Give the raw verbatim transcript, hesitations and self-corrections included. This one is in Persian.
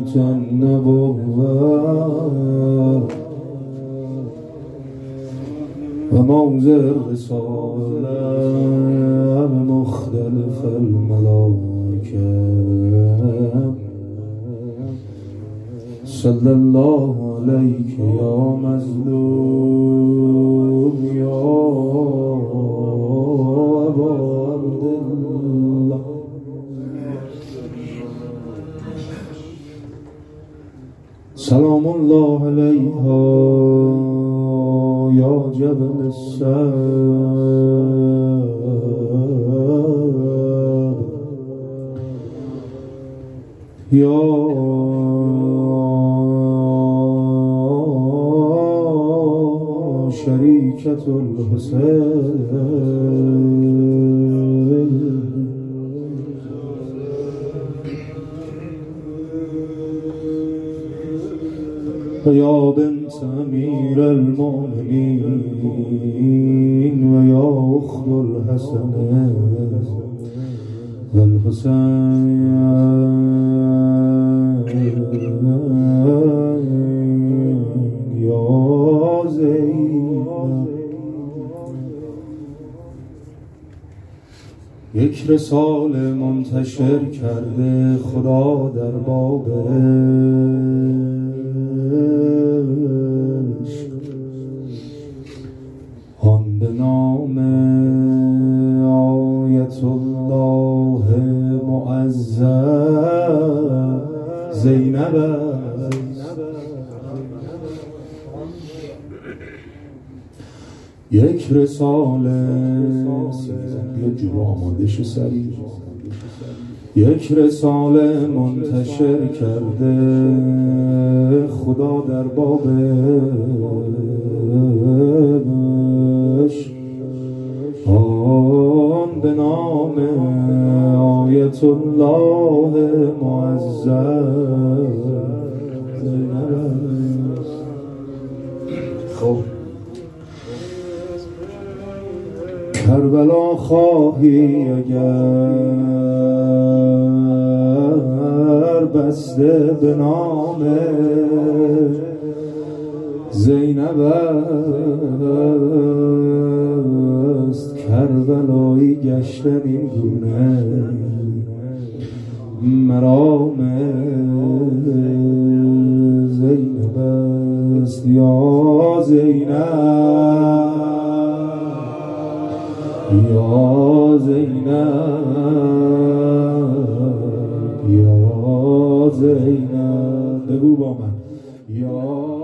النبوة وموضع الرسالة مختلف الملائكة صلى الله عليك يا مظلوم يا أبا عبد الله. سلام الله عليها يا جبل السر يا شريكة الحسين يا بنت أمير المؤمنين ويا أخت الحسن والحسين يا زینب. یک رساله منتشر کرده خدا در باب عشق، آن به نام آیت الله معظم زینب است. یک رساله یه جور آماده شو سریع، یک رساله منتشر کرده خدا در باب عشق، آن به نام آیت الله معظم. خب کربلا خواهی اگر بسته به نام زینب است، کربلایی گشتن این گونه مرام زینب است. یا زینب یا زینب یا زینب، بگو با من یا